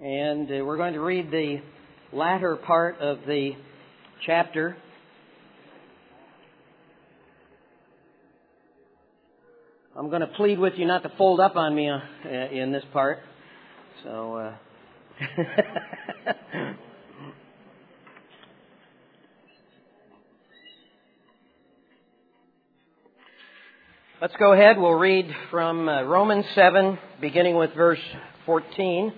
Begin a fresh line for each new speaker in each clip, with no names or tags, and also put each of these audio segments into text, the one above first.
and we're going to read the latter part of the chapter. I'm going to plead with you not to fold up on me in this part. So, let's go ahead. We'll read from Romans 7, beginning with verse 14.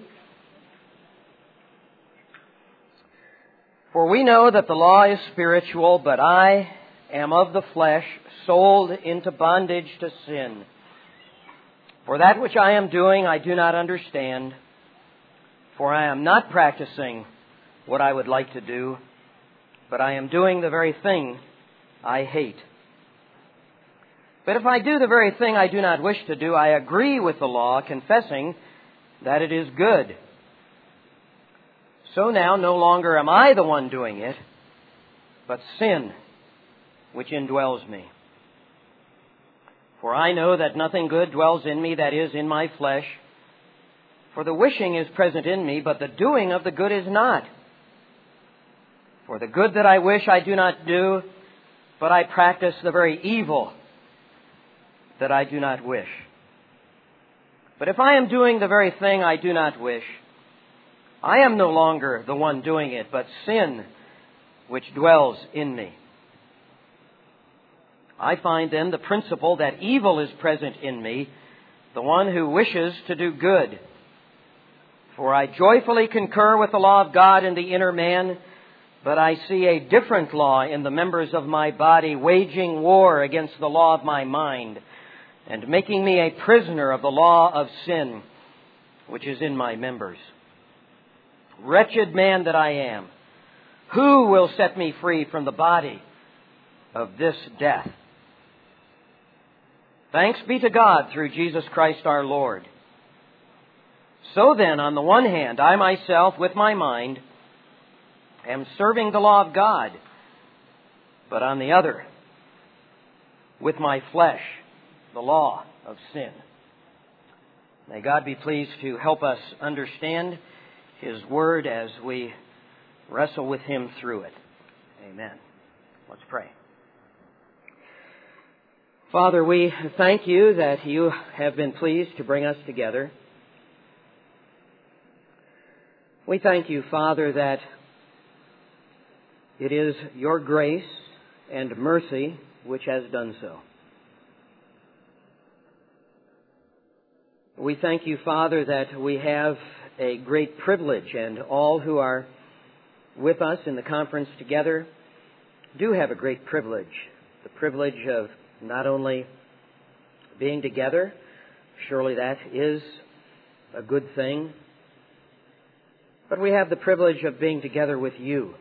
For we know that the law is spiritual, but I am of the flesh, sold into bondage to sin. For that which I am doing I do not understand, for I am not practicing what I would like to do, but I am doing the very thing I hate. But if I do the very thing I do not wish to do, I agree with the law, confessing that it is good. So now no longer am I the one doing it, but sin, which indwells me. For I know that nothing good dwells in me, that is, in my flesh. For the wishing is present in me, but the doing of the good is not. For the good that I wish I do not do, but I practice the very evil that I do not wish. But if I am doing the very thing I do not wish, I am no longer the one doing it, but sin which dwells in me. I find then the principle that evil is present in me, the one who wishes to do good. For I joyfully concur with the law of God in the inner man, but I see a different law in the members of my body, waging war against the law of my mind, and making me a prisoner of the law of sin, which is in my members. Wretched man that I am, who will set me free from the body of this death? Thanks be to God through Jesus Christ our Lord. So then, on the one hand, I myself, with my mind, am serving the law of God, but on the other, with my flesh, the law of sin. May God be pleased to help us understand His Word as we wrestle with Him through it. Amen. Let's pray. Father, we thank You that You have been pleased to bring us together. We thank You, Father, that it is Your grace and mercy which has done so. We thank You, Father, that we have a great privilege, and all who are with us in the conference together do have a great privilege. The privilege of not only being together, surely that is a good thing, but we have the privilege of being together with You.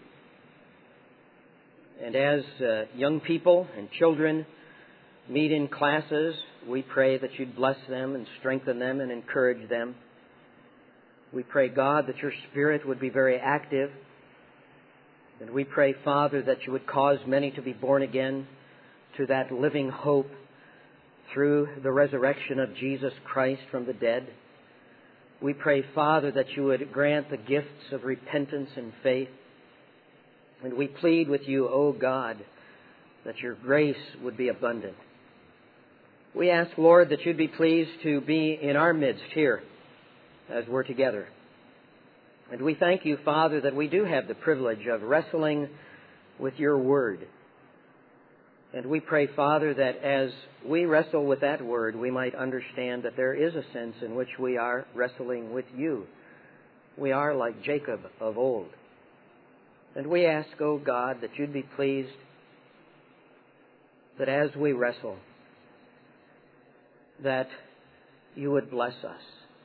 And as young people and children meet in classes, we pray that You'd bless them and strengthen them and encourage them. We pray, God, that Your Spirit would be very active. And we pray, Father, that You would cause many to be born again to that living hope through the resurrection of Jesus Christ from the dead. We pray, Father, that You would grant the gifts of repentance and faith. And we plead with You, O God, that Your grace would be abundant. We ask, Lord, that You'd be pleased to be in our midst here as we're together. And we thank You, Father, that we do have the privilege of wrestling with Your Word. And we pray, Father, that as we wrestle with that Word, we might understand that there is a sense in which we are wrestling with You. We are like Jacob of old. And we ask, O God, that You'd be pleased that as we wrestle, that You would bless us.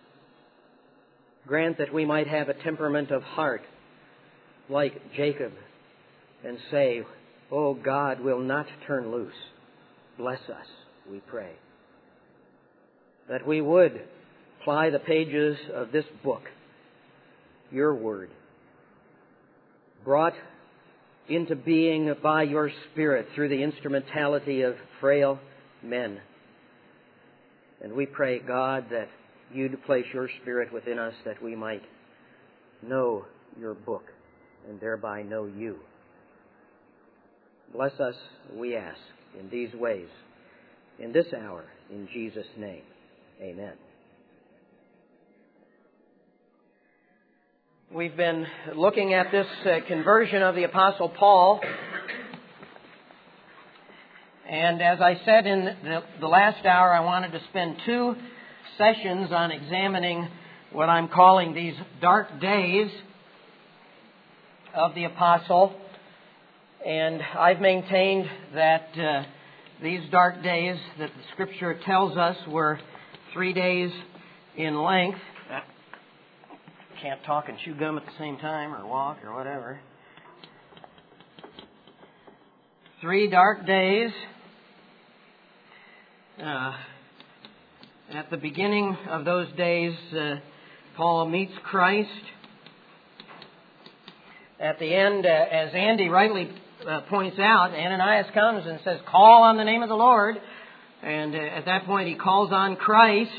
Grant that we might have a temperament of heart like Jacob and say, "Oh, God will not turn loose. Bless us," we pray. That we would ply the pages of this book, Your Word, brought into being by Your Spirit through the instrumentality of frail men. And we pray, God, that You'd place Your Spirit within us that we might know your book and thereby know you. Bless us, we ask, in these ways, in this hour, in Jesus' name. Amen. We've been looking at this conversion of the Apostle Paul. And as I said in the last hour, I wanted to spend 2 sessions on examining what I'm calling these dark days of the Apostle. And I've maintained that these dark days that the Scripture tells us were 3 days in length. Can't talk and chew gum at the same time or walk or whatever. 3 dark days. At the beginning of those days, Paul meets Christ. At the end, as Andy rightly points out, Ananias comes and says, "Call on the name of the Lord." And at that point, he calls on Christ.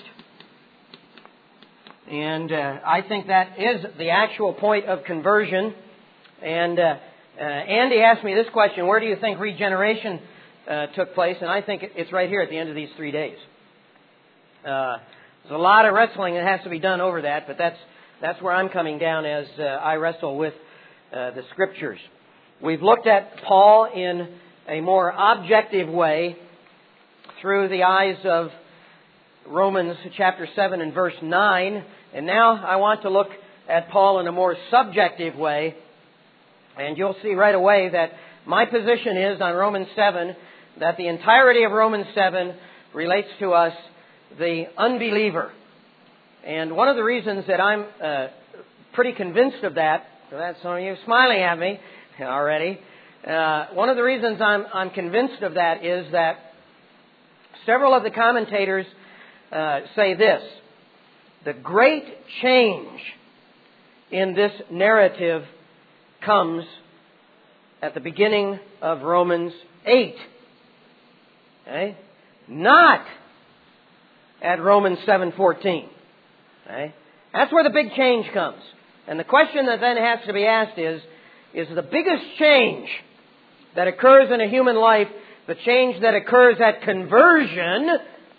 And I think that is the actual point of conversion. And Andy asked me this question: where do you think regeneration took place? And I think it's right here at the end of these 3 days. There's a lot of wrestling that has to be done over that, but that's where I'm coming down as I wrestle with the Scriptures. We've looked at Paul in a more objective way through the eyes of Romans chapter 7 and verse 9. And now I want to look at Paul in a more subjective way. And you'll see right away that my position is on Romans 7 that the entirety of Romans 7 relates to us, the unbeliever. And one of the reasons that I'm pretty convinced of that, that's some of you smiling at me already. One of the reasons I'm convinced of that is that several of the commentators say this: the great change in this narrative comes at the beginning of Romans 8. Okay? Not at Romans 7:14. Okay? That's where the big change comes. And the question that then has to be asked is the biggest change that occurs in a human life the change that occurs at conversion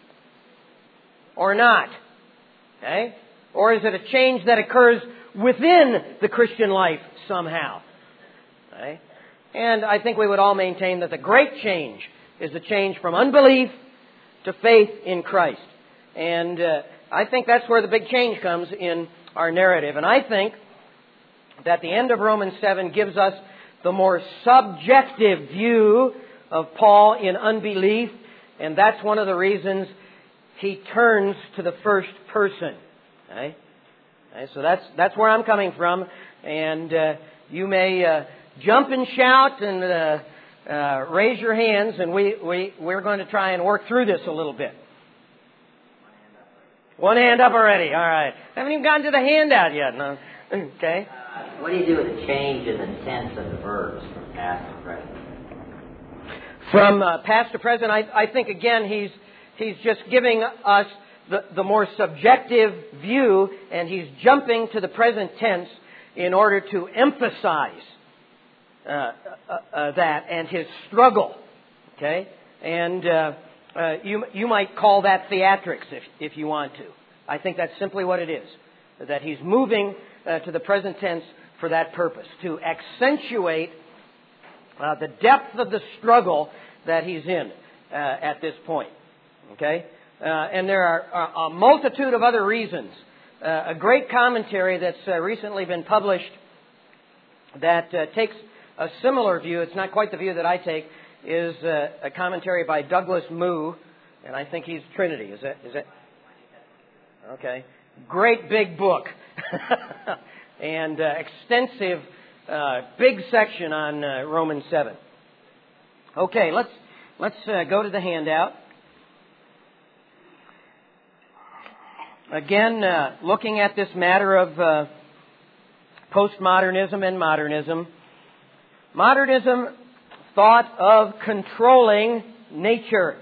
or not? Okay? Or is it a change that occurs within the Christian life somehow? Okay? And I think we would all maintain that the great change is the change from unbelief to faith in Christ. And I think that's where the big change comes in our narrative. And I think that the end of Romans 7 gives us the more subjective view of Paul in unbelief. And that's one of the reasons he turns to the first person. Okay? Okay, so that's where I'm coming from. And you may jump and shout and raise your hands, and we're going to try and work through this a little bit. One hand up already. All right. Haven't even gotten to the handout yet. No. Okay.
What do you do with the change in the tense of the verbs from past to present?
From past to present, I think again he's just giving us the more subjective view, and he's jumping to the present tense in order to emphasize that and his struggle. Okay, and you might call that theatrics if you want to. I think that's simply what it is. That he's moving to the present tense for that purpose, to accentuate the depth of the struggle that he's in at this point. Okay? And there are a multitude of other reasons. A great commentary that's recently been published that takes a similar view, it's not quite the view that I take, is a commentary by Douglas Moo, and I think he's Trinity. Is it? Okay. Great big book. And extensive big section on Romans 7. Okay, let's go to the handout. Again, looking at this matter of postmodernism and modernism. Modernism thought of controlling nature.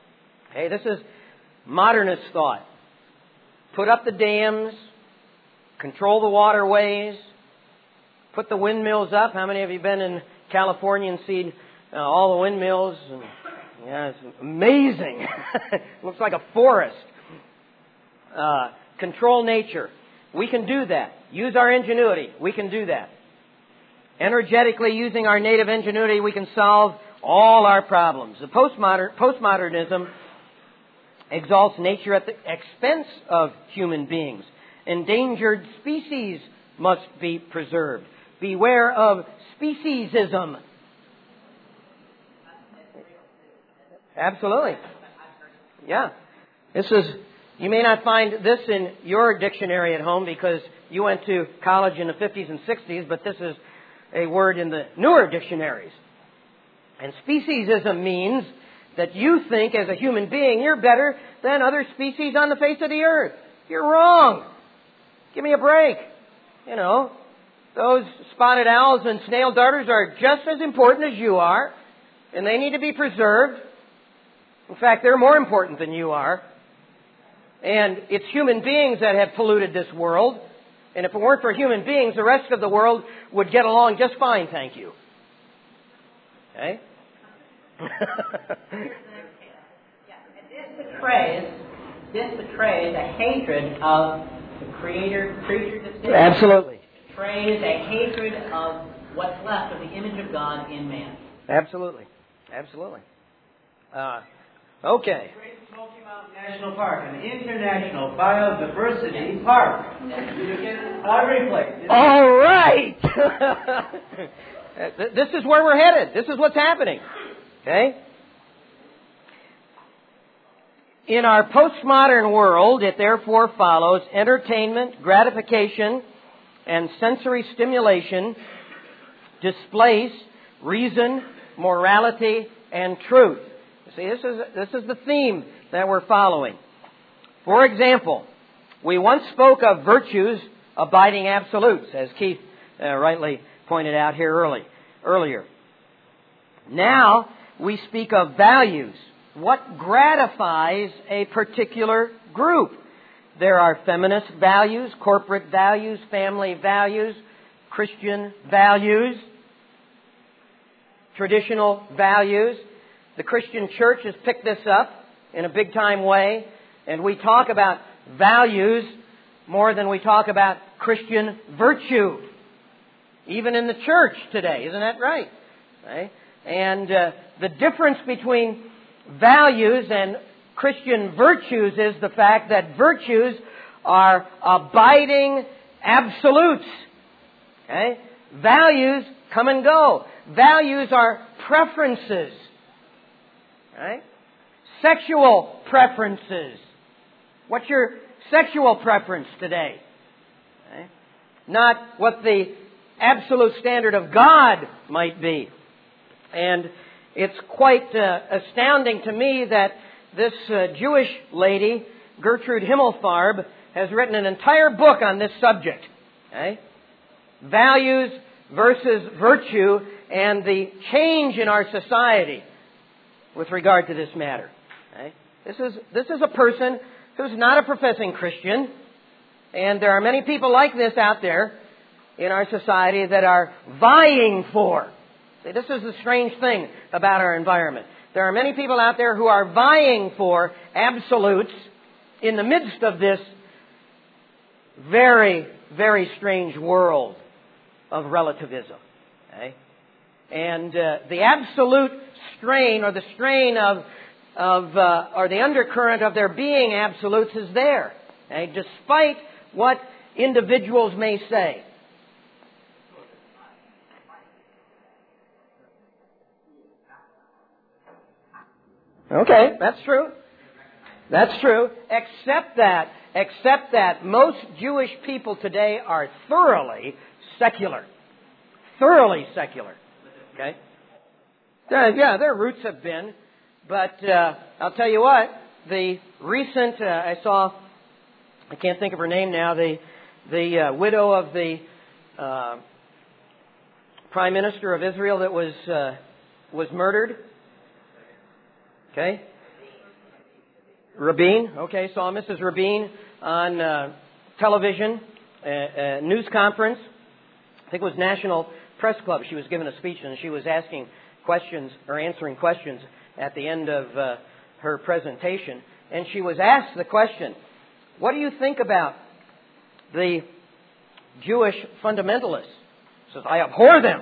Okay, this is modernist thought. Put up the dams, control the waterways, put the windmills up. How many of you been in California and seen all the windmills? And, yeah, it's amazing. Looks like a forest. Control nature. We can do that. Use our ingenuity. We can do that. Energetically using our native ingenuity, we can solve all our problems. The postmodernism exalts nature at the expense of human beings. Endangered species must be preserved. Beware of speciesism. Absolutely. Yeah. You may not find this in your dictionary at home because you went to college in the 50s and 60s, but this is a word in the newer dictionaries. And speciesism means that you think as a human being you're better than other species on the face of the earth. You're wrong. Give me a break. You know, those spotted owls and snail darters are just as important as you are, and they need to be preserved. In fact, they're more important than you are. And it's human beings that have polluted this world. And if it weren't for human beings, the rest of the world would get along just fine, thank you. Okay?
This betrays a hatred of the creature decision.
Absolutely.
It betrays a hatred of what's left of the image of God in man.
Absolutely. Okay.
Great Smoky Mountain National Park, an international biodiversity park. You get every place.
All right. This is where we're headed. This is what's happening. Okay? In our postmodern world, it therefore follows entertainment, gratification, and sensory stimulation displace reason, morality, and truth. See, this is the theme that we're following. For example, we once spoke of virtues abiding absolutes, as Keith rightly pointed out here earlier. Now we speak of values. What gratifies a particular group? There are feminist values, corporate values, family values, Christian values, traditional values. The Christian church has picked this up in a big-time way, and we talk about values more than we talk about Christian virtue, even in the church today. Isn't that right? Right? And the difference between values and Christian virtues is the fact that virtues are abiding absolutes. Okay? Values come and go. Values are preferences. Right? Sexual preferences. What's your sexual preference today? Right? Not what the absolute standard of God might be. And it's quite astounding to me that this Jewish lady, Gertrude Himmelfarb, has written an entire book on this subject. Okay? Values versus virtue and the change in our society with regard to this matter. Okay? This is a person who's not a professing Christian, and there are many people like this out there in our society that are vying for. See, this is the strange thing about our environment. There are many people out there who are vying for absolutes in the midst of this very, very strange world of relativism. Okay? And the absolute strain, or the strain or the undercurrent of their being absolutes is there, okay? Despite what individuals may say. Okay, that's true. That's true. Except that most Jewish people today are thoroughly secular. Thoroughly secular. Okay? Yeah, their roots have been. But I'll tell you what, the recent, I can't think of her name now, the widow of the Prime Minister of Israel that was murdered. Okay? Rabin. Okay, saw Mrs. Rabin on television news conference. I think it was National Press Club. She was giving a speech, and she was asking questions or answering questions at the end of her presentation. And she was asked the question, what do you think about the Jewish fundamentalists? She says, I abhor them.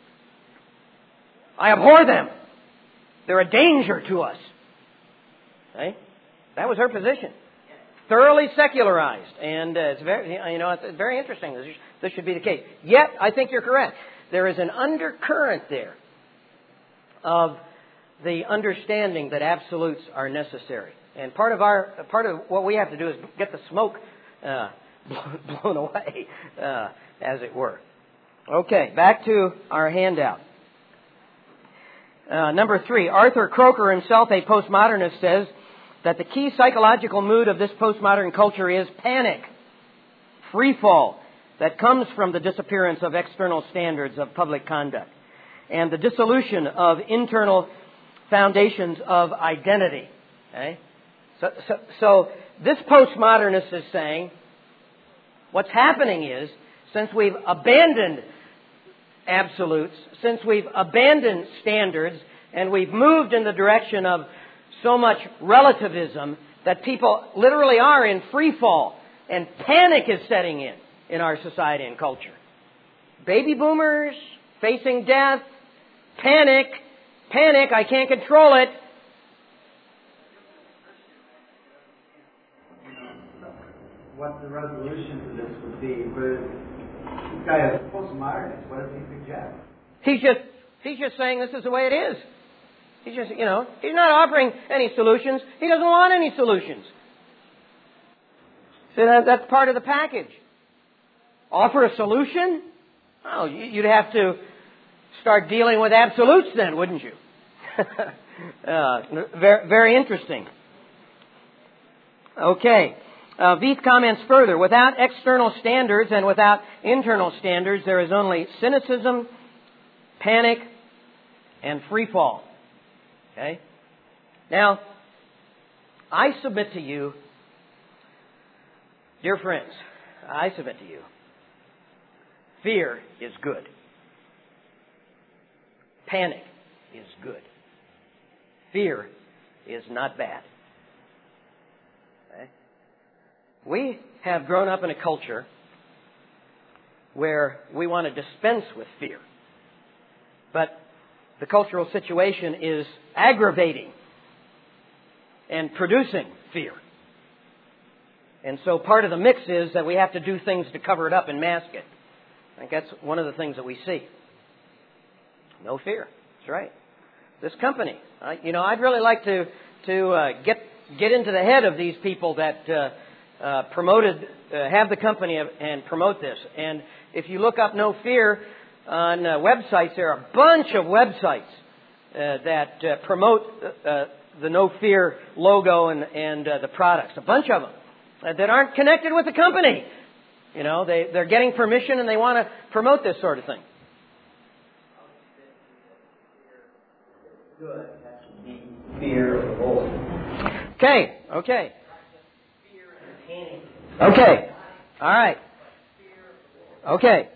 I abhor them. They're a danger to us. Okay? That was her position. Thoroughly secularized. And it's very interesting. This should be the case. Yet, I think you're correct. There is an undercurrent there of the understanding that absolutes are necessary. And part of what we have to do is get the smoke blown away, as it were. Okay, back to our handout. Number 3, Arthur Croker himself, a postmodernist, says that the key psychological mood of this postmodern culture is panic, free fall, that comes from the disappearance of external standards of public conduct and the dissolution of internal foundations of identity. Okay? So this postmodernist is saying what's happening is, since we've abandoned absolutes, since we've abandoned standards, and we've moved in the direction of so much relativism, that people literally are in free fall, and panic is setting in our society and culture. Baby boomers facing death, panic, I can't control it.
What the resolution to this would be, but this guy is a postmodernist. What does he suggest?
He's just saying this is the way it is. He's just, he's not offering any solutions. He doesn't want any solutions. So that's part of the package. Offer a solution? Oh, you'd have to start dealing with absolutes then, wouldn't you? Very, very interesting. Okay. Veith comments further. Without external standards and without internal standards, there is only cynicism, panic, and free fall. Okay? Now, I submit to you, dear friends, I submit to you, fear is good. Panic is good. Fear is not bad. Okay? We have grown up in a culture where we want to dispense with fear. But the cultural situation is aggravating and producing fear. And so part of the mix is that we have to do things to cover it up and mask it. I think that's one of the things that we see. No fear. That's right. This company. I'd really like to get into the head of these people that have the company and promote this. And if you look up No Fear on websites, there are a bunch of websites that promote the No Fear logo and the products. A bunch of them that aren't connected with the company. They're getting permission and they want to promote this sort of thing. Good. Fear of the Lord. Okay. Okay. All right. Okay.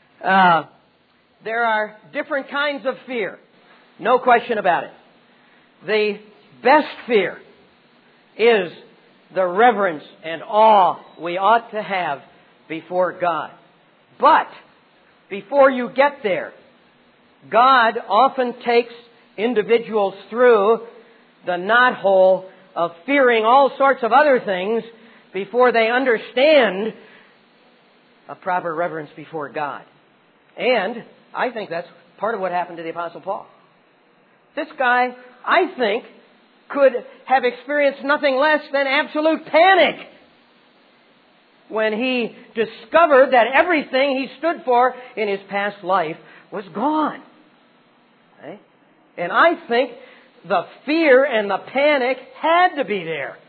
There are different kinds of fear. No question about it. The best fear is the reverence and awe we ought to have before God. But before you get there, God often takes individuals through the knothole of fearing all sorts of other things before they understand a proper reverence before God. And I think that's part of what happened to the Apostle Paul. This guy, I think, could have experienced nothing less than absolute panic when he discovered that everything he stood for in his past life was gone. Okay? And I think the fear and the panic had to be there.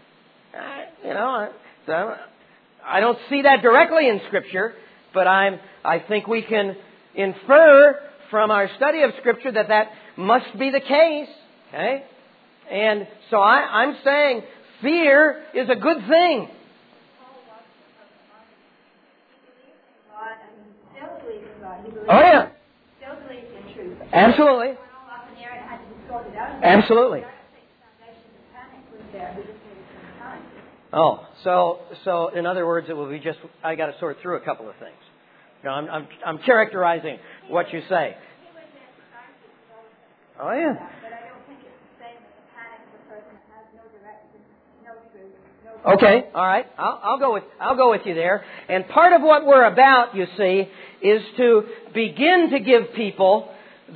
I don't see that directly in Scripture, but I think we can infer from our study of Scripture that must be the case. Okay? And so I'm saying fear is a good thing.
God. He believed
Oh, yeah.
still believes in truth.
Absolutely.
It went all up in the air and had to be sorted out.
Absolutely.
I don't think the foundation of panic was there. We just needed some time.
Oh, so in other words, it will be just, I got to sort through a couple of things. You know, I'm characterizing what you say.
He was decisive.
Oh, yeah.
But I don't think it's the same as the panic of a person that has no direction, no truth, no.
Okay, all right. I'll go with you there. And part of what we're about, you see, is to begin to give people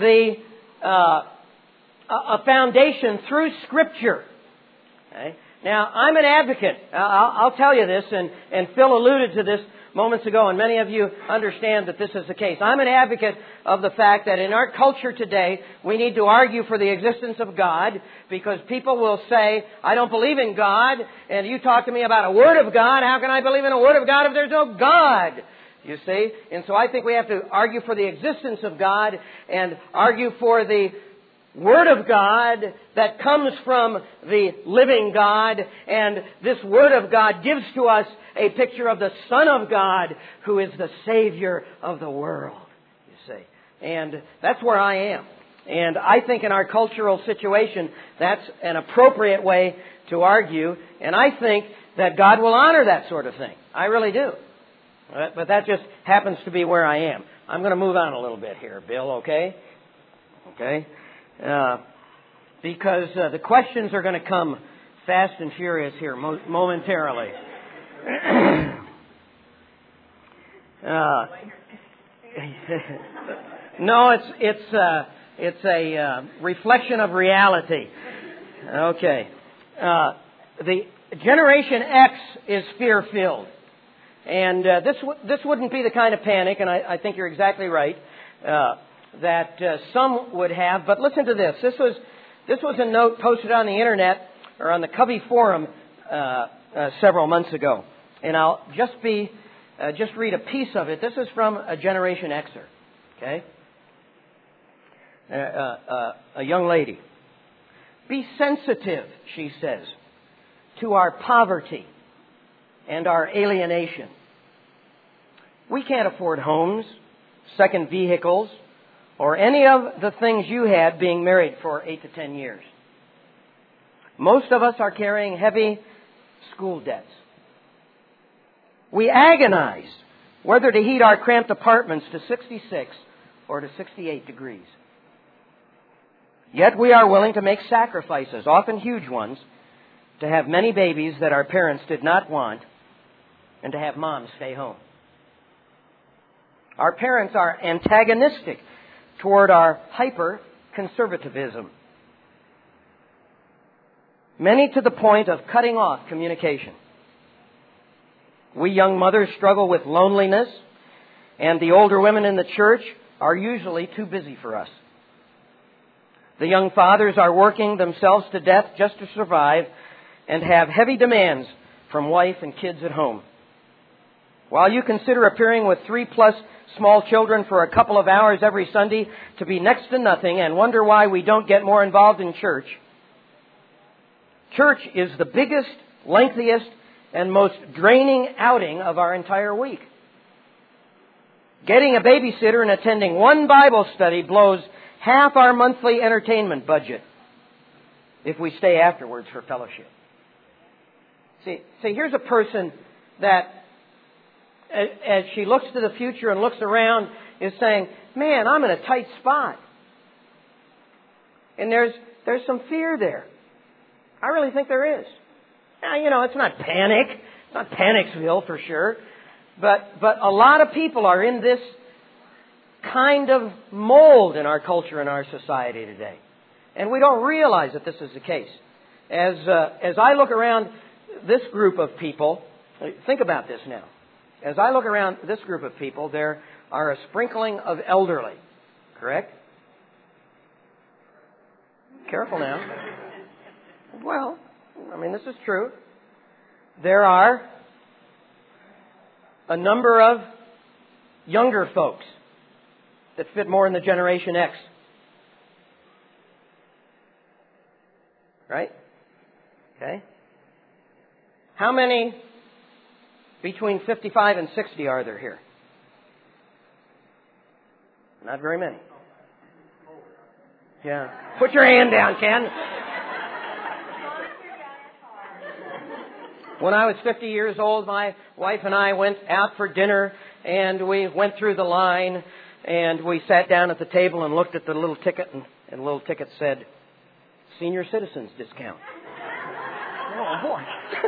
a foundation through Scripture. Okay? Now, I'm an advocate. I'll tell you this, and Phil alluded to this moments ago, and many of you understand that this is the case. I'm an advocate of the fact that in our culture today, we need to argue for the existence of God, because people will say, I don't believe in God, and you talk to me about a Word of God, how can I believe in a Word of God if there's no God? You see? And so I think we have to argue for the existence of God and argue for the Word of God that comes from the living God, and this Word of God gives to us a picture of the Son of God who is the Savior of the world, you see. And that's where I am. And I think in our cultural situation, that's an appropriate way to argue, and I think that God will honor that sort of thing. I really do. But that just happens to be where I am. I'm going to move on a little bit here, Bill, okay? Okay? Because the questions are going to come fast and furious here momentarily. No, it's a reflection of reality. Okay. The Generation X is fear-filled. And this wouldn't be the kind of panic, and I think you're exactly right, that some would have. But listen to this. This was a note posted on the Internet, or on the Covey Forum several months ago. And I'll just read a piece of it. This is from a Generation Xer. Okay? A young lady. Be sensitive, she says, to our poverty and our alienation. We can't afford homes, second vehicles, or any of the things you had being married for 8 to 10 years. Most of us are carrying heavy school debts. We agonize whether to heat our cramped apartments to 66 or to 68 degrees. Yet we are willing to make sacrifices, often huge ones, to have many babies that our parents did not want, and to have mom stay home. Our parents are antagonistic toward our hyper-conservatism, many to the point of cutting off communication. We young mothers struggle with loneliness, and the older women in the church are usually too busy for us. The young fathers are working themselves to death just to survive and have heavy demands from wife and kids at home. While you consider appearing with 3+ small children for a couple of hours every Sunday to be next to nothing and wonder why we don't get more involved in church, church is the biggest, lengthiest, and most draining outing of our entire week. Getting a babysitter and attending one Bible study blows half our monthly entertainment budget if we stay afterwards for fellowship. See, here's a person that, as she looks to the future and looks around, is saying, man, I'm in a tight spot. And there's some fear there. I really think there is. Now, it's not panic. It's not Panicsville for sure. But a lot of people are in this kind of mold in our culture and our society today. And we don't realize that this is the case. As I look around this group of people, think about this now. As I look around this group of people, there are a sprinkling of elderly. Correct? Careful now. Well, this is true. There are a number of younger folks that fit more in the Generation X. Right? Okay. How many between 55 and 60 are there here? Not very many. Yeah. Put your hand down, Ken. When I was 50 years old, my wife and I went out for dinner, and we went through the line, and we sat down at the table and looked at the little ticket, and the little ticket said, Senior Citizens Discount. Oh, boy.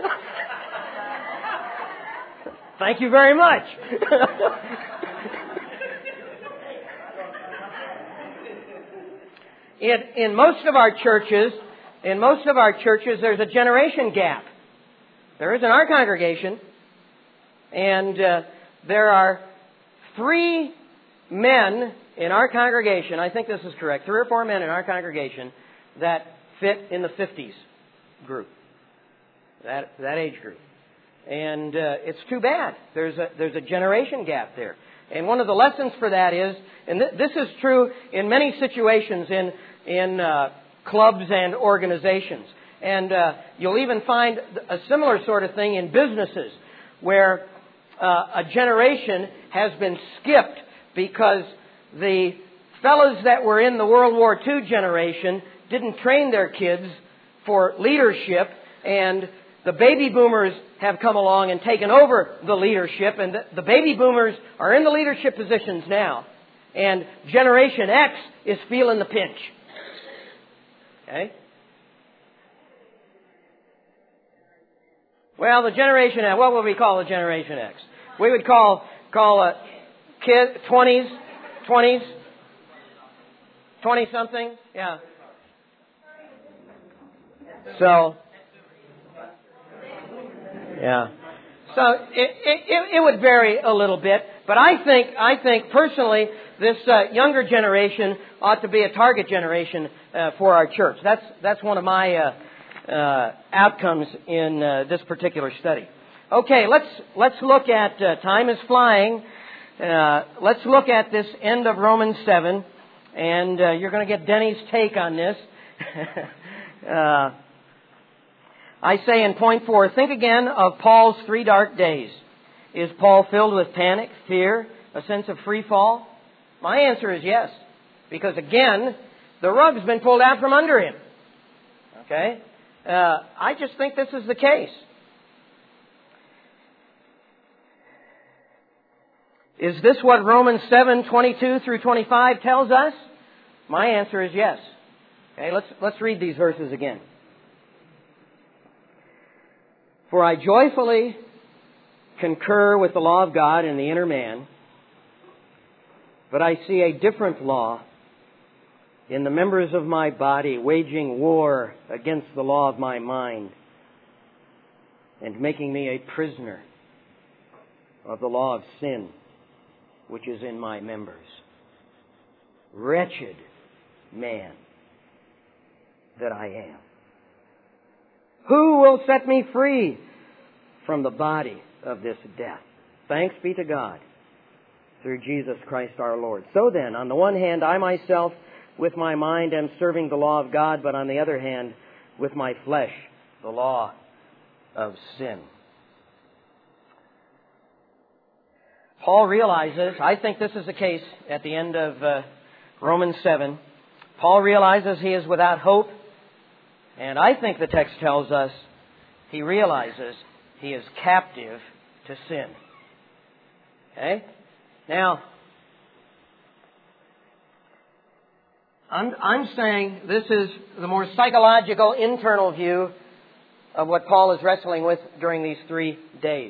Thank you very much. In most of our churches, there's a generation gap. There is in our congregation, and there are 3 men in our congregation, I think this is correct, 3 or 4 men in our congregation that fit in the 50s group, that age group. And it's too bad. There's a generation gap there. And one of the lessons for that is, and this is true in many situations in clubs and organizations. And you'll even find a similar sort of thing in businesses where a generation has been skipped because the fellows that were in the World War II generation didn't train their kids for leadership, and the baby boomers have come along and taken over the leadership, and the baby boomers are in the leadership positions now, and Generation X is feeling the pinch. Okay? Well, the Generation X, what would we call the Generation X? We would call kids, 20s, 20-something, yeah. So, yeah. So it would vary a little bit, but I think personally this younger generation ought to be a target generation for our church. That's one of my outcomes in this particular study. Okay, let's look at time is flying. Let's look at this end of Romans 7, and you're going to get Denny's take on this. I say in point 4, think again of Paul's 3 dark days. Is Paul filled with panic, fear, a sense of free fall? My answer is yes. Because again, the rug's been pulled out from under him. Okay? I just think this is the case. Is this what Romans 7:22 through 25 tells us? My answer is yes. Okay, let's read these verses again. For I joyfully concur with the law of God in the inner man, but I see a different law in the members of my body, waging war against the law of my mind and making me a prisoner of the law of sin, which is in my members. Wretched man that I am. Who will set me free from the body of this death? Thanks be to God through Jesus Christ our Lord. So then, on the one hand, I myself with my mind am serving the law of God, but on the other hand, with my flesh, the law of sin. Paul realizes, I think this is the case at the end of Romans 7, Paul realizes he is without hope, and I think the text tells us he realizes he is captive to sin. Okay? Now, I'm saying this is the more psychological, internal view of what Paul is wrestling with during these 3 days.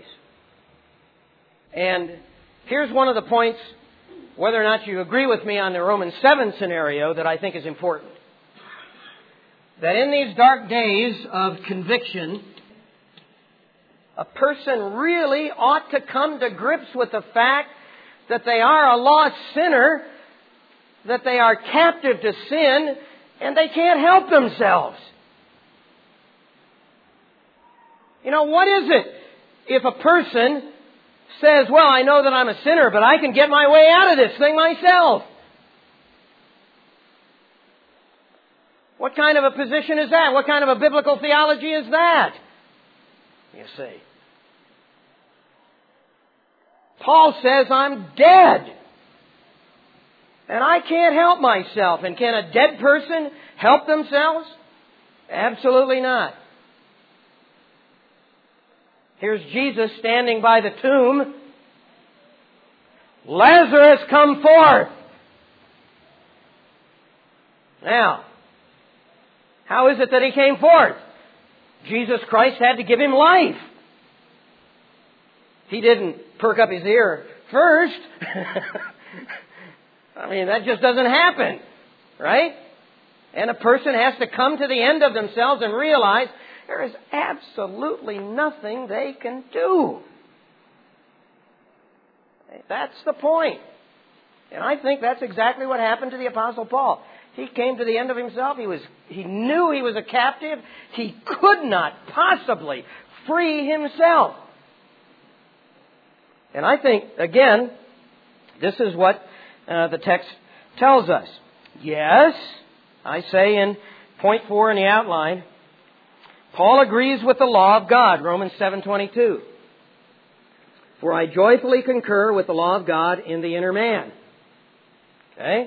And here's one of the points, whether or not you agree with me on the Romans 7 scenario, that I think is important. That in these dark days of conviction, a person really ought to come to grips with the fact that they are a lost sinner, that they are captive to sin, and they can't help themselves. You know, what is it if a person says, well, I know that I'm a sinner, but I can get my way out of this thing myself? What kind of a position is that? What kind of a biblical theology is that? You see. Paul says, I'm dead. And I can't help myself. And can a dead person help themselves? Absolutely not. Here's Jesus standing by the tomb. Lazarus, come forth. Now, how is it that he came forth? Jesus Christ had to give him life. He didn't perk up his ear first. I mean, that just doesn't happen, right? And a person has to come to the end of themselves and realize there is absolutely nothing they can do. That's the point. And I think that's exactly what happened to the Apostle Paul. He came to the end of himself. He knew he was a captive. He could not possibly free himself. And I think, again, this is what the text tells us. Yes, I say in point 4 in the outline, Paul agrees with the law of God, Romans 7:22. For I joyfully concur with the law of God in the inner man. Okay?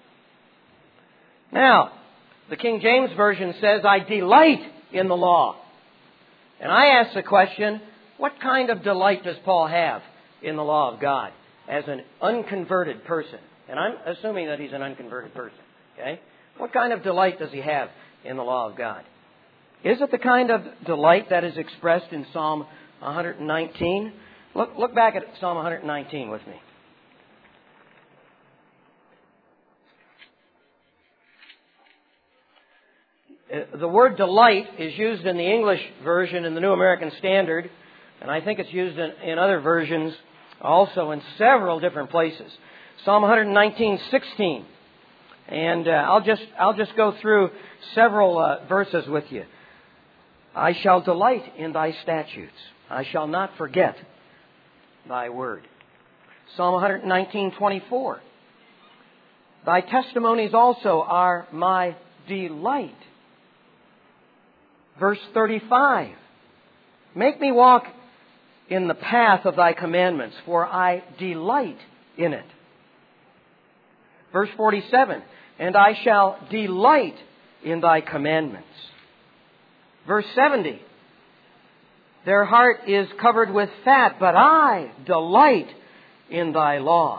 Now, the King James Version says, I delight in the law. And I ask the question, what kind of delight does Paul have in the law of God as an unconverted person? And I'm assuming that he's an unconverted person. Okay? What kind of delight does he have in the law of God? Is it the kind of delight that is expressed in Psalm 119? Look back at Psalm 119 with me. The word delight is used in the English version in the New American Standard, and I think it's used in other versions also in several different places. Psalm 119:16, and I'll just go through several verses with you. I shall delight in thy statutes; I shall not forget thy word. Psalm 119:24. Thy testimonies also are my delight. Verse 35. Make me walk in the path of thy commandments, for I delight in it. Verse 47. And I shall delight in thy commandments. Verse 70. Their heart is covered with fat, but I delight in thy law.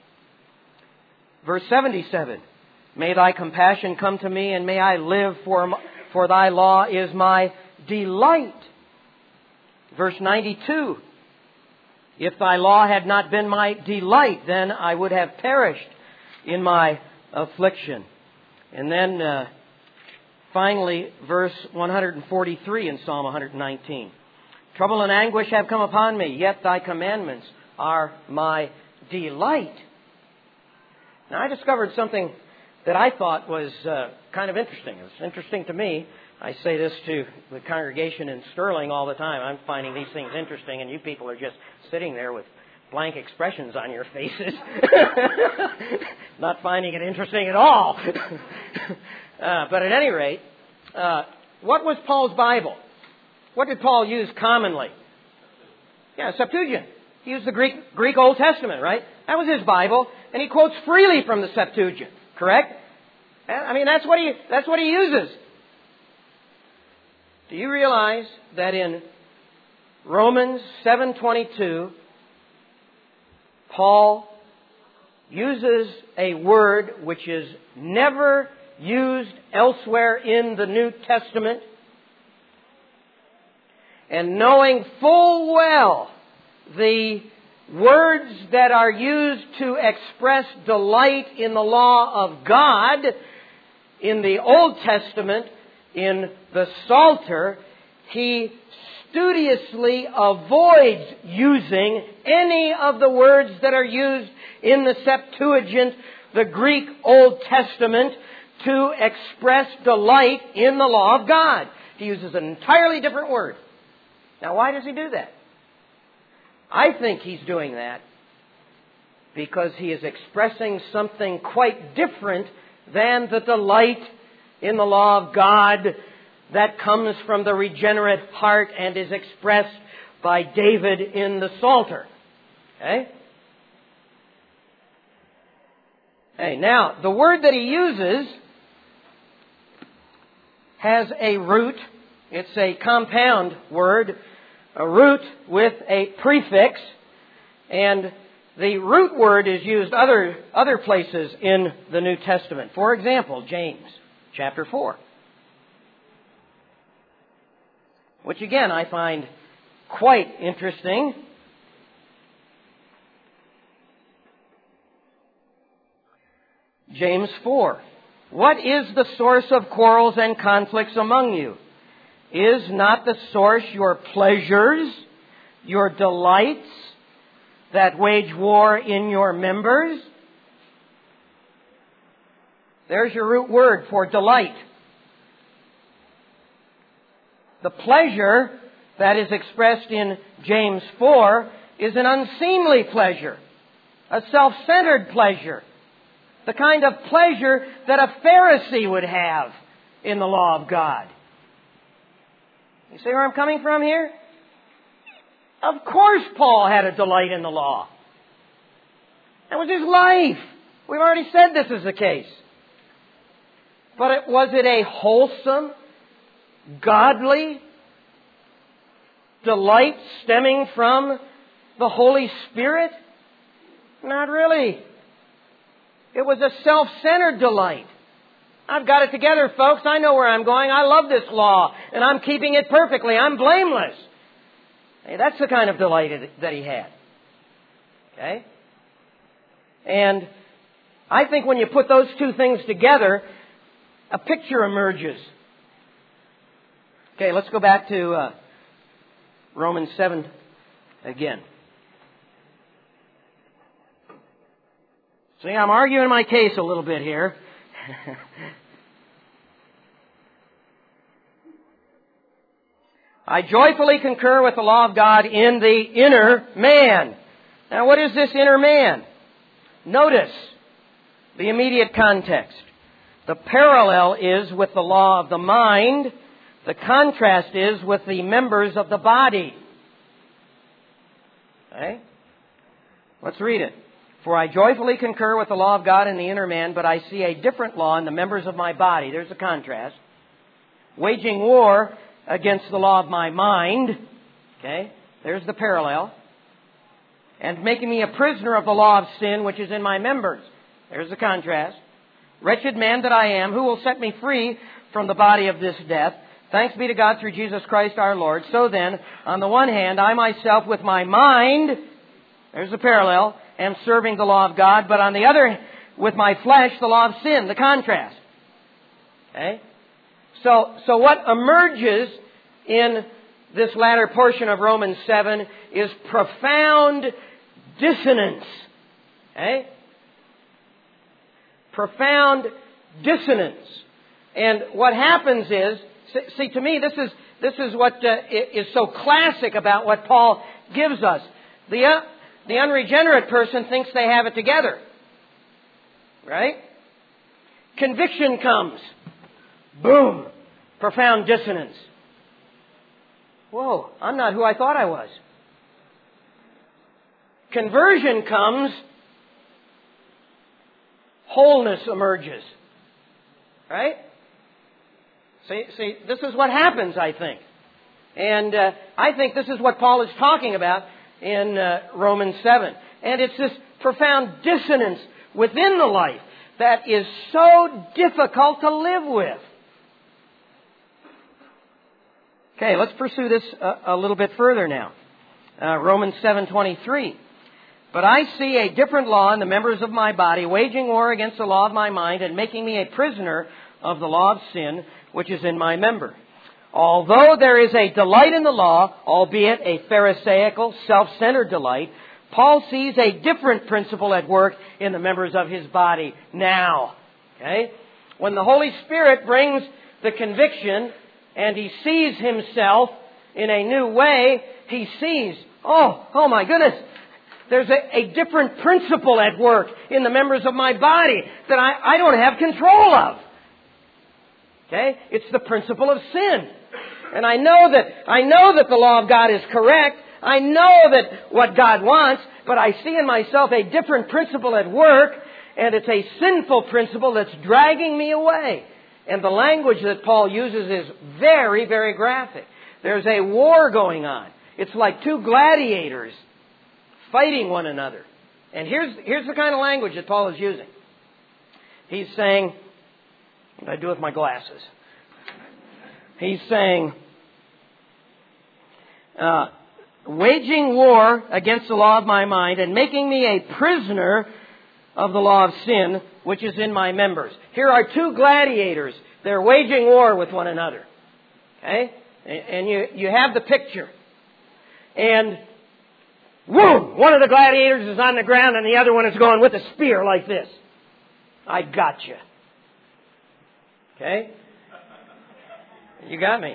Verse 77. May thy compassion come to me, and may I live, for thy law is my delight. Verse 92. If thy law had not been my delight, then I would have perished in my affliction. And then finally, verse 143 in Psalm 119. Trouble and anguish have come upon me, yet thy commandments are my delight. Now, I discovered something that I thought was kind of interesting. It was interesting to me. I say this to the congregation in Sterling all the time. I'm finding these things interesting, and you people are just sitting there with blank expressions on your faces, not finding it interesting at all. But at any rate, what was Paul's Bible? What did Paul use commonly? Yeah, Septuagint. He used the Greek Old Testament, right? That was his Bible, and he quotes freely from the Septuagint. Correct? I mean, that's what he uses. Do you realize that in Romans 7:22, Paul uses a word which is never used elsewhere in the New Testament? And knowing full well the words that are used to express delight in the law of God in the Old Testament, in the Psalter, he studiously avoids using any of the words that are used in the Septuagint, the Greek Old Testament, to express delight in the law of God. He uses an entirely different word. Now, why does he do that? I think he's doing that because he is expressing something quite different than the delight in the law of God that comes from the regenerate heart and is expressed by David in the Psalter. Okay? Okay, now, the word that he uses has a root. It's a compound word, a root with a prefix, and the root word is used other places in the New Testament. For example, James chapter 4. Which again I find quite interesting. James 4. What is the source of quarrels and conflicts among you? Is not the source your pleasures, your delights, that wage war in your members? There's your root word for delight. The pleasure that is expressed in James 4 is an unseemly pleasure, a self-centered pleasure, the kind of pleasure that a Pharisee would have in the law of God. You see where I'm coming from here? Of course Paul had a delight in the law. That was his life. We've already said this is the case. But was it a wholesome, godly delight stemming from the Holy Spirit? Not really. It was a self-centered delight. I've got it together, folks. I know where I'm going. I love this law, and I'm keeping it perfectly. I'm blameless. Hey, that's the kind of delight that he had. Okay? And I think when you put those two things together, a picture emerges. Okay, let's go back to Romans 7 again. See, I'm arguing my case a little bit here. I joyfully concur with the law of God in the inner man. Now, what is this inner man? Notice the immediate context. The parallel is with the law of the mind. The contrast is with the members of the body. Okay? Let's read it. For I joyfully concur with the law of God in the inner man, but I see a different law in the members of my body. There's a contrast. Waging war against the law of my mind. Okay? There's the parallel. And making me a prisoner of the law of sin, which is in my members. There's the contrast. Wretched man that I am, who will set me free from the body of this death? Thanks be to God through Jesus Christ our Lord. So then, on the one hand, I myself with my mind, there's the parallel, am serving the law of God, but on the other, with my flesh, the law of sin, the contrast. Okay? So what emerges in this latter portion of Romans 7 is profound dissonance. Okay? Profound dissonance. And what happens is, see, to me, this is what is so classic about what Paul gives us. The unregenerate person thinks they have it together. Right? Conviction comes. Boom. Profound dissonance. Whoa, I'm not who I thought I was. Conversion comes. Wholeness emerges. Right? See, this is what happens, I think. And I think this is what Paul is talking about in Romans 7. And it's this profound dissonance within the life that is so difficult to live with. Okay, let's pursue this a little bit further now. Romans 7:23. But I see a different law in the members of my body, waging war against the law of my mind and making me a prisoner of the law of sin, which is in my member. Although there is a delight in the law, albeit a pharisaical, self-centered delight, Paul sees a different principle at work in the members of his body now. Okay? When the Holy Spirit brings the conviction and he sees himself in a new way, he sees, oh my goodness, there's a different principle at work in the members of my body that I don't have control of. Okay? It's the principle of sin. And I know that the law of God is correct. I know that what God wants, but I see in myself a different principle at work, and it's a sinful principle that's dragging me away. And the language that Paul uses is very, very graphic. There's a war going on. It's like two gladiators fighting one another. And here's the kind of language that Paul is using. He's saying, what do I do with my glasses? He's saying, waging war against the law of my mind and making me a prisoner of the law of sin, which is in my members. Here are two gladiators. They're waging war with one another. Okay? And you have the picture. And whoom! One of the gladiators is on the ground and the other one is going with a spear like this. I got you. Okay? You got me.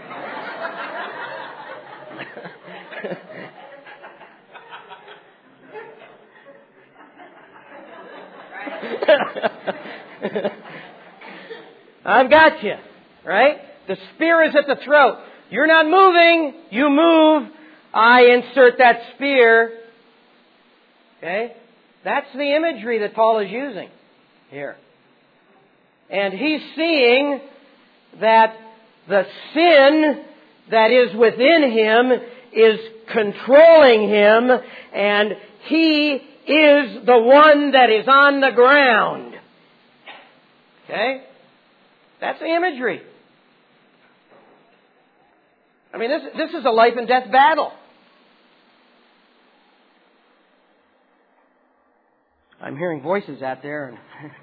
I've got you, right? The spear is at the throat. You're not moving. You move. I insert that spear. Okay? That's the imagery that Paul is using here. And he's seeing that the sin that is within him is controlling him, and he is the one that is on the ground. Okay? That's the imagery. I mean, this is a life and death battle. I'm hearing voices out there.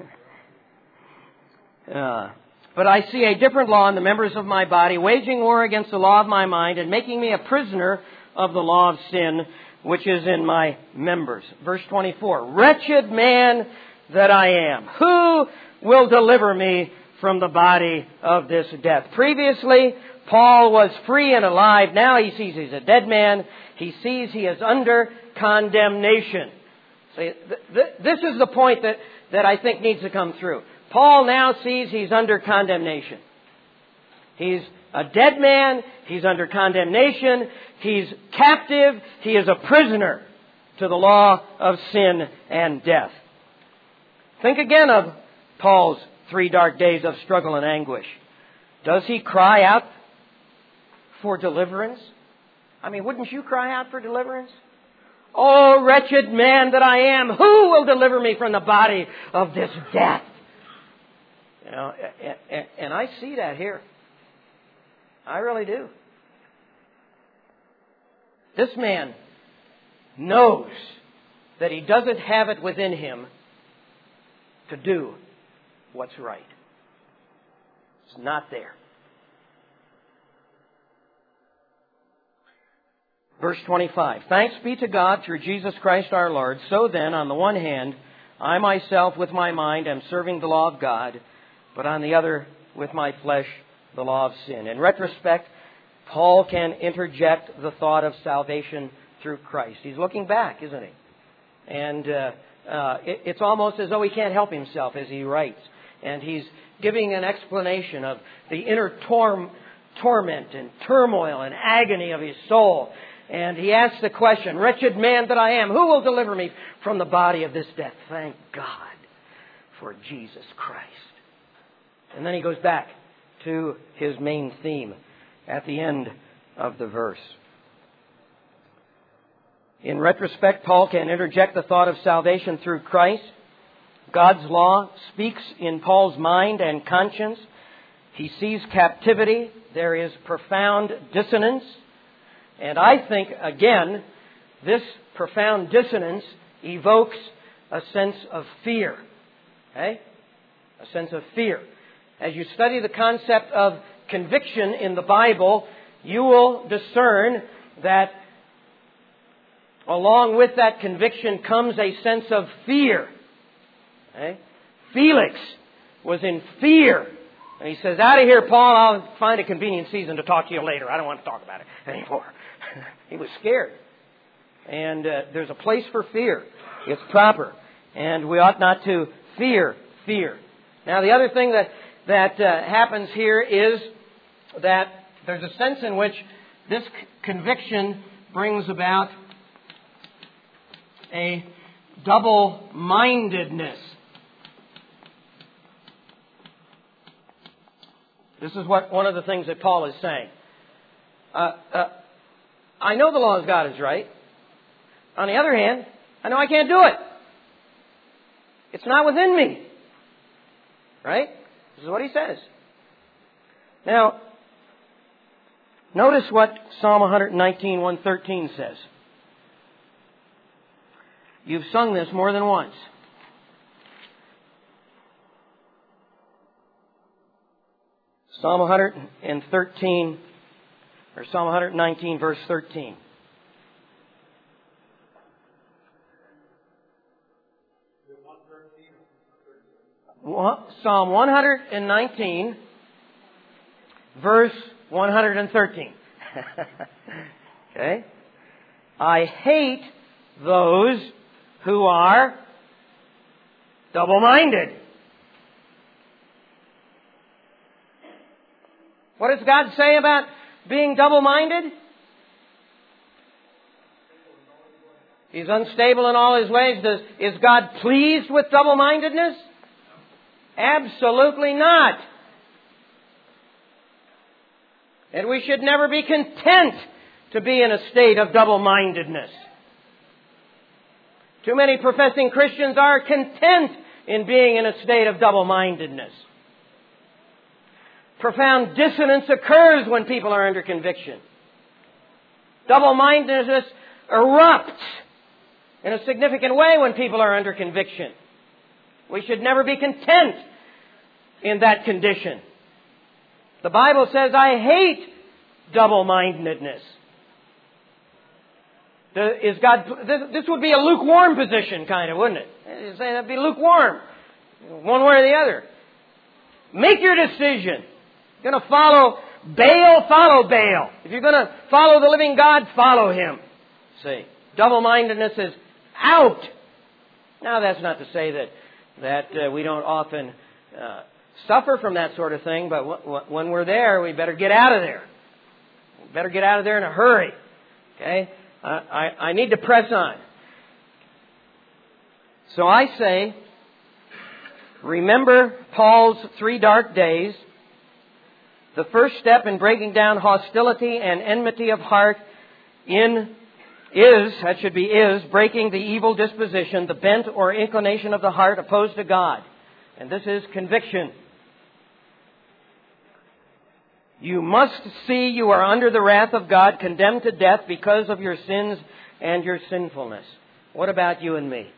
But I see a different law in the members of my body, waging war against the law of my mind and making me a prisoner of the law of sin, which is in my members. Verse 24, wretched man that I am, who will deliver me from the body of this death? Previously, Paul was free and alive. Now he sees he's a dead man. He sees he is under condemnation. See, this is the point that I think needs to come through. Paul now sees he's under condemnation. He's a dead man. He's under condemnation. He's captive. He is a prisoner to the law of sin and death. Think again of Paul's 3 dark days of struggle and anguish. Does he cry out for deliverance? I mean, wouldn't you cry out for deliverance? Oh, wretched man that I am, who will deliver me from the body of this death? You know, and I see that here. I really do. This man knows that he doesn't have it within him to do what's right. It's not there. Verse 25, thanks be to God through Jesus Christ our Lord. So then, on the one hand, I myself with my mind am serving the law of God, but on the other, with my flesh, the law of sin. In retrospect, Paul can interject the thought of salvation through Christ. He's looking back, isn't he? And it's almost as though he can't help himself as he writes. And he's giving an explanation of the inner torment and turmoil and agony of his soul. And he asks the question, wretched man that I am, who will deliver me from the body of this death? Thank God for Jesus Christ. And then he goes back to his main theme at the end of the verse. In retrospect, Paul can interject the thought of salvation through Christ. God's law speaks in Paul's mind and conscience. He sees captivity. There is profound dissonance. And I think, again, this profound dissonance evokes a sense of fear. Okay? A sense of fear. As you study the concept of conviction in the Bible, you will discern that along with that conviction comes a sense of fear. Okay? Felix was in fear. And he says, out of here, Paul, I'll find a convenient season to talk to you later. I don't want to talk about it anymore. He was scared. And there's a place for fear. It's proper. And we ought not to fear fear. Now, the other thing that happens here is that there's a sense in which this conviction brings about a double-mindedness This is what one of the things that Paul is saying. I know the law of God is right. On the other hand, I know I can't do it. It's not within me. Right? This is what he says. Now, notice what Psalm 119, 113 says. You've sung this more than once. Psalm 113, or Psalm 119, verse 13. Psalm 119, verse 113. Okay? I hate those who are double-minded. What does God say about being double-minded? He's unstable in all his ways. Is God pleased with double-mindedness? Absolutely not. And we should never be content to be in a state of double-mindedness. Too many professing Christians are content in being in a state of double-mindedness. Profound dissonance occurs when people are under conviction. Double-mindedness erupts in a significant way when people are under conviction. We should never be content in that condition. The Bible says, I hate double-mindedness. Is God? This would be a lukewarm position, kind of, wouldn't it? You say that'd be lukewarm, one way or the other. Make your decision. If you're going to follow Baal, follow Baal. If you're going to follow the living God, follow Him. See, double-mindedness is out. Now, that's not to say that we don't often suffer from that sort of thing, but when we're there, we better get out of there. We better get out of there in a hurry. Okay? I need to press on. So I say, remember Paul's 3 dark days. The first step in breaking down hostility and enmity of heart is breaking the evil disposition, the bent or inclination of the heart opposed to God. And this is conviction. You must see you are under the wrath of God, condemned to death because of your sins and your sinfulness. What about you and me?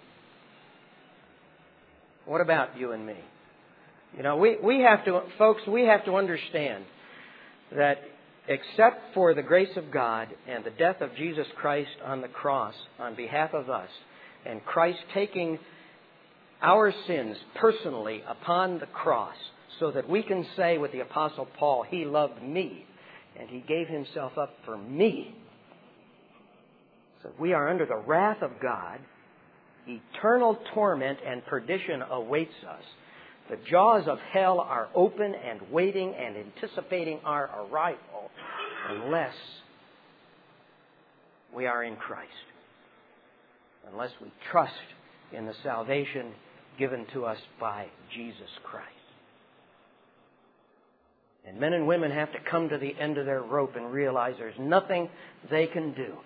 What about you and me? You know, we have to understand that except for the grace of God and the death of Jesus Christ on the cross on behalf of us, and Christ taking our sins personally upon the cross, so that we can say with the Apostle Paul, He loved me, and He gave Himself up for me. So we are under the wrath of God. Eternal torment and perdition awaits us. The jaws of hell are open and waiting and anticipating our arrival unless we are in Christ. Unless we trust in the salvation given to us by Jesus Christ. And men and women have to come to the end of their rope and realize there's nothing they can do.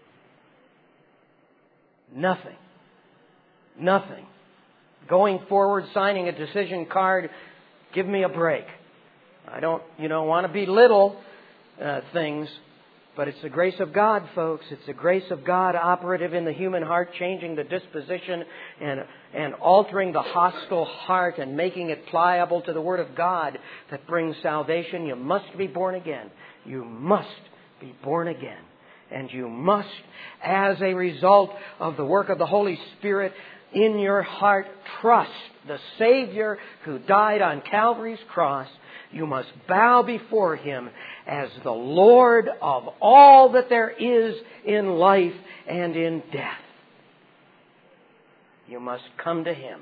Nothing. Nothing. Going forward, signing a decision card, give me a break. I don't, want to belittle things, but it's the grace of God, folks. It's the grace of God operative in the human heart, changing the disposition and altering the hostile heart and making it pliable to the Word of God that brings salvation. You must be born again. You must be born again. And you must, as a result of the work of the Holy Spirit in your heart, trust the Savior who died on Calvary's cross. You must bow before Him as the Lord of all that there is in life and in death. You must come to Him.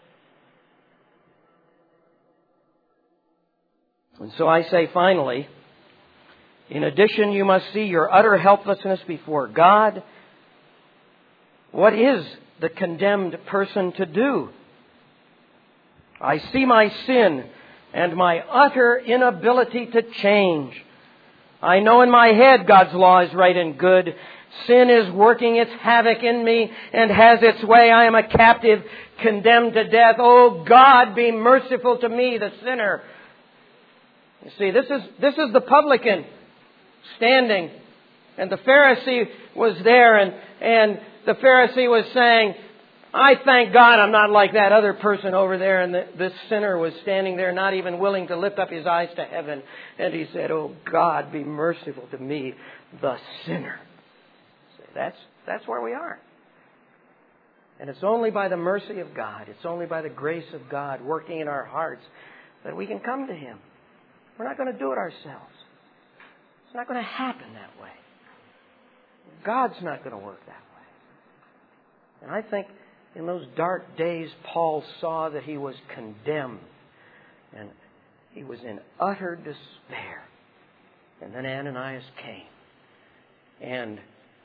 And so I say finally, in addition, you must see your utter helplessness before God. What is the condemned person to do? I see my sin and my utter inability to change. I know in my head God's law is right and good. Sin is working its havoc in me and has its way. I am a captive, condemned to death. Oh God, be merciful to me, the sinner. You see, this is the publican standing. And the Pharisee was there, and the Pharisee was saying, I thank God I'm not like that other person over there. And this sinner was standing there, not even willing to lift up his eyes to heaven. And he said, oh God, be merciful to me, the sinner. That's where we are. And it's only by the mercy of God, it's only by the grace of God working in our hearts that we can come to Him. We're not going to do it ourselves. It's not going to happen that way. God's not going to work that way. And I think in those dark days, Paul saw that he was condemned. And he was in utter despair. And then Ananias came and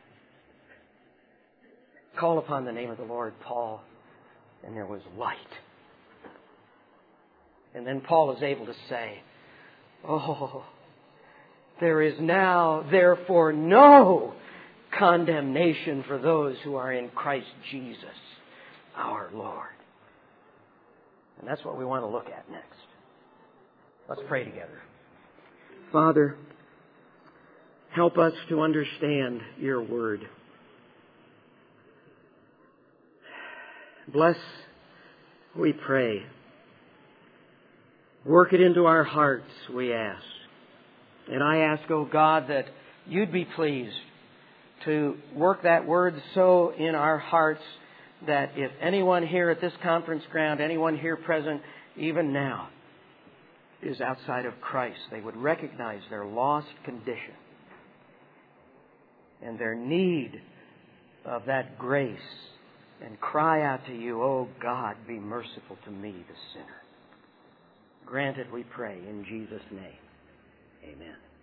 called upon the name of the Lord, Paul, and there was light. And then Paul is able to say, oh, there is now, therefore, no condemnation for those who are in Christ Jesus, our Lord. And that's what we want to look at next. Let's pray together. Father, help us to understand your word. Bless, we pray. Work it into our hearts, we ask. And I ask, oh God, that you'd be pleased to work that word so in our hearts that if anyone here at this conference ground, anyone here present, even now, is outside of Christ, they would recognize their lost condition and their need of that grace and cry out to you, oh God, be merciful to me, the sinner. Grant it, we pray, in Jesus' name. Amen.